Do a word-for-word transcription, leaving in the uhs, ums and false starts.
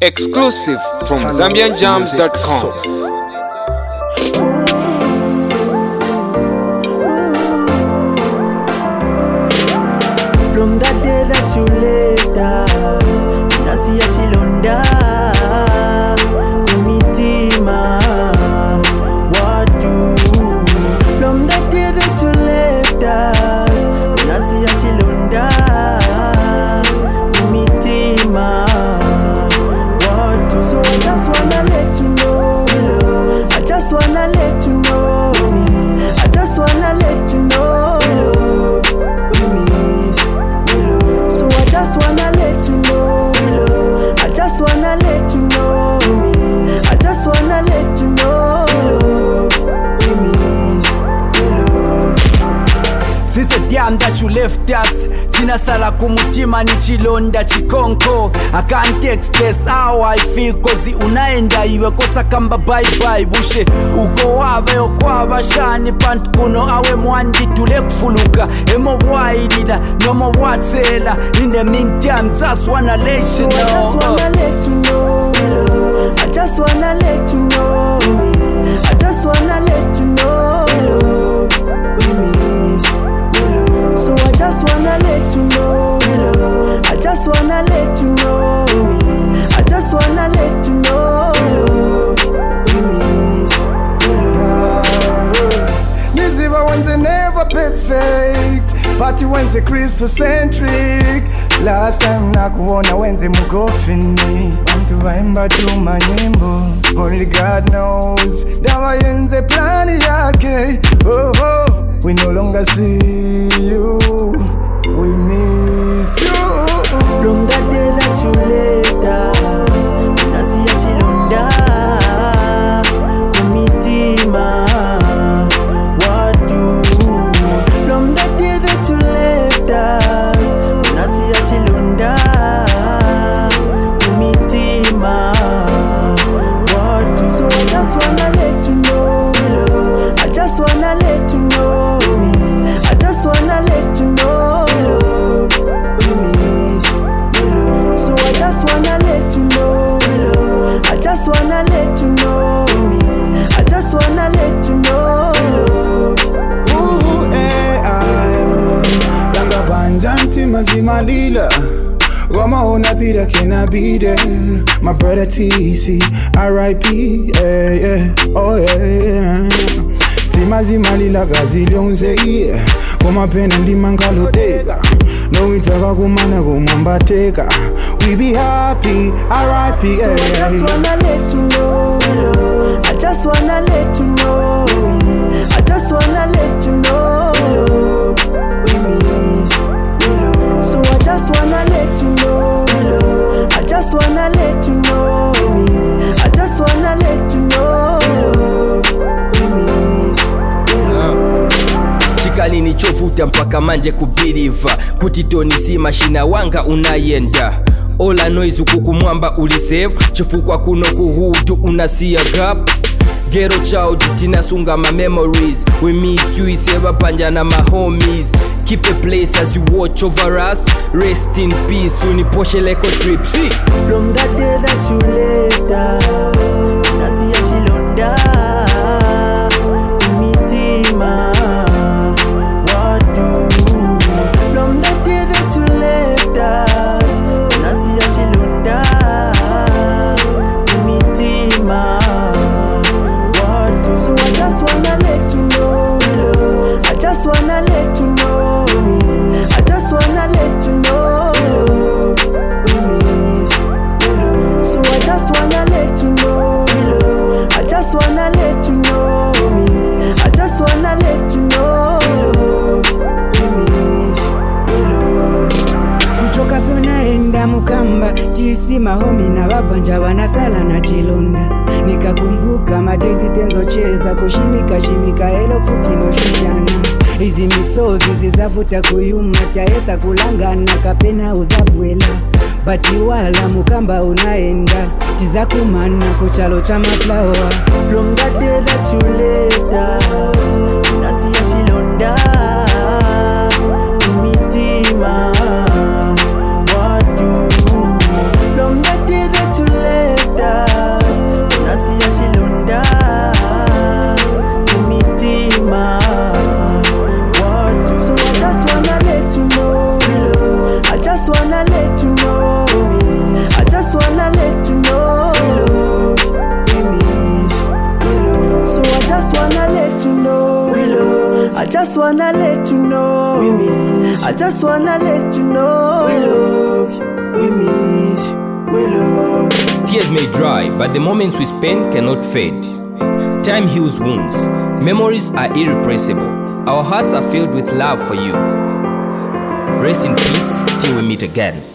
Exclusive from Zambian Jams dot com. From that day that you left us, Nasia Chilonda, Umitima, what do? From that day that you left us, Nasia Chilonda, Umitima, what do? So I just wanna let you know, I just wanna let you know, I just wanna let you know. I just wanna let you know, I just wanna let you know, I just wanna let you know, we miss you. Since the time that you left us, China sala kumutima ni chilonda chikonko. I can't express how I feel cause unaenda iwe kosa kamba bye bye bushe. Uko wabe okwa bashani pant kuno awe mwandi tule kufuluka. Emo waidida nomo watsela. In the meantime just wanna let you know. I just wanna let you know, I just wanna let you know, I just wanna let you know, we miss you. So I just wanna let you know, I just wanna let you know, I just wanna let you know, we miss you. Niziva wenze never perfect, but wenze Christocentric. Last time nakuona wenze mugofini, bantu baimba tu manyimbo. Only God knows, dawa yenze plani yake. Oh oh, we no longer see you, we miss you. From that day that you left us, Nasia Chilonda, Umitima, what do? From that day that you left us, Nasia Chilonda, Umitima, what do? So I just wanna let you know, I just wanna let you know, I just wanna let you know, we miss you. So I just wanna let you know, I just wanna let you know, I just wanna let you know. Ooh, eh, ah, Langa banjanti mazima lila, Goma una pira kena bide. My brother T C, R I P, eh, yeah, oh yeah. Timazi malila gazili onze iye, Goma pena ndi mangalo dega. No witaka kumana kumambateka. We be happy, R I P, So I just wanna let you know, I just wanna let you know, I just wanna let you know, we miss you. So I just wanna let you know, I just wanna let you know, I just wanna let you know, we miss you. Chikali ni chovuta mpaka manje kubiriva. Kutitoni si mashina wanga unayenda. Ola noise kukumwamba ulisave. Chifukwa kuno kuhudu unasia gap. Ghetto child tinasunga my memories. We miss you iseva panja na my homies. Keep a place as you watch over us. Rest in peace uniposhe leko trip. See? From that day that you left us, Nasia Chilonda, Umitima, what do? From that day that you left us, Nasia Chilonda, Umitima, what do? So I just wanna let you know, I just wanna let you know, I just wanna let you know, we miss you. So I just wanna let you know, I just wanna let you know, I just wanna let you know, we miss you. Kuchoka pona enda mukamba, tisi mahomi na wabanja wanasala na chilonda. Nikakumbuka madezi tenzo cheza kushimika shimika elo futino shushana. Hizi misozi zizavuta kuyuma chaesa kulangana kapena uzabwela. Bati wala mukamba unaenda tizakumana kuchalo cha maflawa. From that day that you left us, Nasia Chilonda, Umitima, what do? From that day that you left just wanna let you know we miss you. I just wanna let you know we love you, we miss you, we love you. Tears may dry, but the moments we spend cannot fade. Time heals wounds. Memories are irrepressible. Our hearts are filled with love for you. Rest in peace till we meet again.